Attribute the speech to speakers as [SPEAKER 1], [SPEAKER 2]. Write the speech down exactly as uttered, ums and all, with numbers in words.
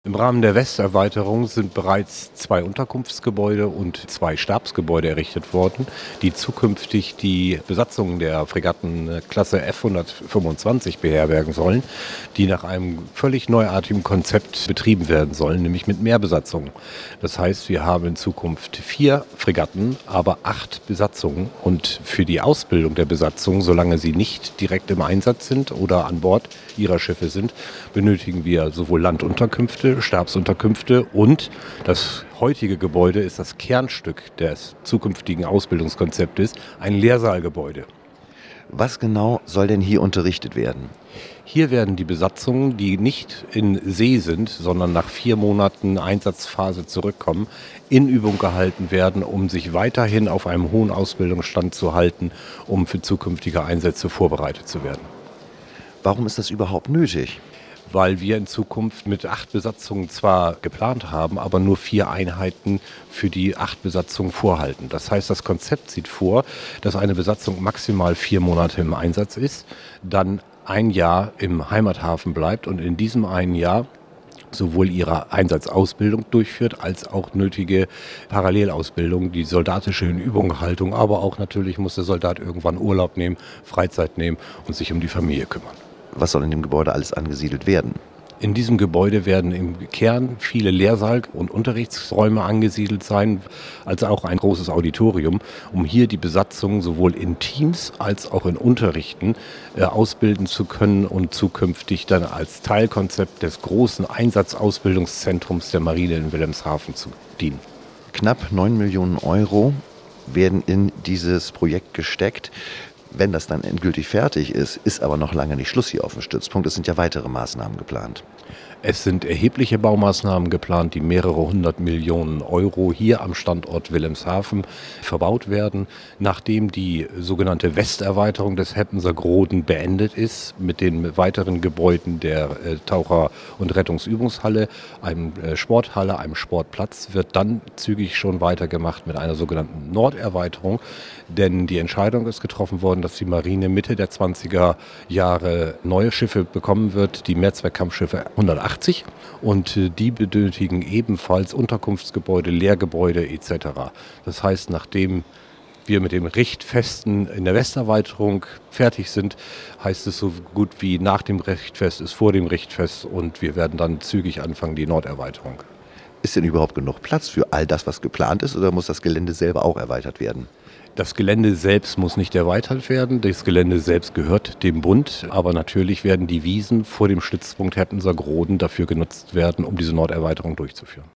[SPEAKER 1] Im Rahmen der Westerweiterung sind bereits zwei Unterkunftsgebäude und zwei Stabsgebäude errichtet worden, die zukünftig die Besatzung der Fregattenklasse F hundertfünfundzwanzig beherbergen sollen, die nach einem völlig neuartigen Konzept betrieben werden sollen, nämlich mit Mehrbesatzung. Das heißt, wir haben in Zukunft vier Fregatten, aber acht Besatzungen. Und für die Ausbildung der Besatzung, solange sie nicht direkt im Einsatz sind oder an Bord ihrer Schiffe sind, benötigen wir sowohl Landunterkünfte, Stabsunterkünfte und das heutige Gebäude ist das Kernstück des zukünftigen Ausbildungskonzeptes, ein Lehrsaalgebäude.
[SPEAKER 2] Was genau soll denn hier unterrichtet werden?
[SPEAKER 1] Hier werden die Besatzungen, die nicht in See sind, sondern nach vier Monaten Einsatzphase zurückkommen, in Übung gehalten werden, um sich weiterhin auf einem hohen Ausbildungsstand zu halten, um für zukünftige Einsätze vorbereitet zu werden.
[SPEAKER 2] Warum ist das überhaupt nötig?
[SPEAKER 1] Weil wir in Zukunft mit acht Besatzungen zwar geplant haben, aber nur vier Einheiten für die acht Besatzungen vorhalten. Das heißt, das Konzept sieht vor, dass eine Besatzung maximal vier Monate im Einsatz ist, dann ein Jahr im Heimathafen bleibt und in diesem einen Jahr sowohl ihre Einsatzausbildung durchführt, als auch nötige Parallelausbildung, die soldatische Inübunghaltung, aber auch natürlich muss der Soldat irgendwann Urlaub nehmen, Freizeit nehmen und sich um die Familie kümmern.
[SPEAKER 2] Was soll in dem Gebäude alles angesiedelt werden?
[SPEAKER 1] In diesem Gebäude werden im Kern viele Lehrsaal- und Unterrichtsräume angesiedelt sein, als auch ein großes Auditorium, um hier die Besatzung sowohl in Teams als auch in Unterrichten äh, ausbilden zu können und zukünftig dann als Teilkonzept des großen Einsatzausbildungszentrums der Marine in Wilhelmshaven zu dienen.
[SPEAKER 2] Knapp neun Millionen Euro werden in dieses Projekt gesteckt. Wenn das dann endgültig fertig ist, ist aber noch lange nicht Schluss hier auf dem Stützpunkt. Es sind ja weitere Maßnahmen geplant.
[SPEAKER 1] Es sind erhebliche Baumaßnahmen geplant, die mehrere hundert Millionen Euro hier am Standort Wilhelmshaven verbaut werden. Nachdem die sogenannte Westerweiterung des Heppenser Groden beendet ist, mit den weiteren Gebäuden der äh, Taucher- und Rettungsübungshalle, einem äh, Sporthalle, einem Sportplatz, wird dann zügig schon weitergemacht mit einer sogenannten Norderweiterung. Denn die Entscheidung ist getroffen worden, dass die Marine Mitte der zwanziger Jahre neue Schiffe bekommen wird, die Mehrzweckkampfschiffe hundertachtzig. Und äh, die benötigen ebenfalls Unterkunftsgebäude, Lehrgebäude et cetera. Das heißt, nachdem wir mit dem Richtfesten in der Westerweiterung fertig sind, heißt es so gut wie nach dem Richtfest ist vor dem Richtfest und wir werden dann zügig anfangen, die Norderweiterung.
[SPEAKER 2] Ist denn überhaupt genug Platz für all das, was geplant ist, oder muss das Gelände selber auch erweitert werden?
[SPEAKER 1] Das Gelände selbst muss nicht erweitert werden. Das Gelände selbst gehört dem Bund. Aber natürlich werden die Wiesen vor dem Stützpunkt Heppenser Groden dafür genutzt werden, um diese Norderweiterung durchzuführen.